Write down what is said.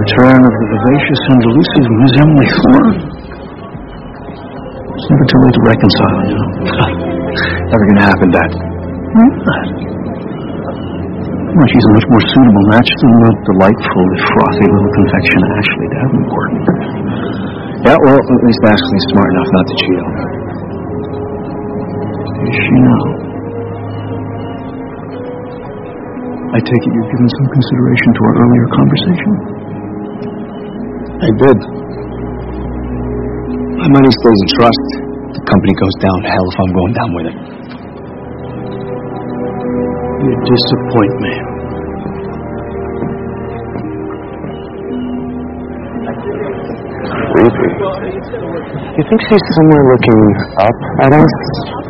return of the vivacious and elusive Miss Emily Thorne. It's never too late to reconcile, you know. Never gonna happen, Dad. Why not? Well, she's a much more suitable match than the delightful, frothy little confection Ashley Davenport. Yeah, well, at least Ashley's smart enough not to cheat on her. Is she now? I take it you've given some consideration to our earlier conversation? I did. My money stays in trust. The company goes down to hell if I'm going down with it. You disappoint me. Creepy. You think she's somewhere looking up at us?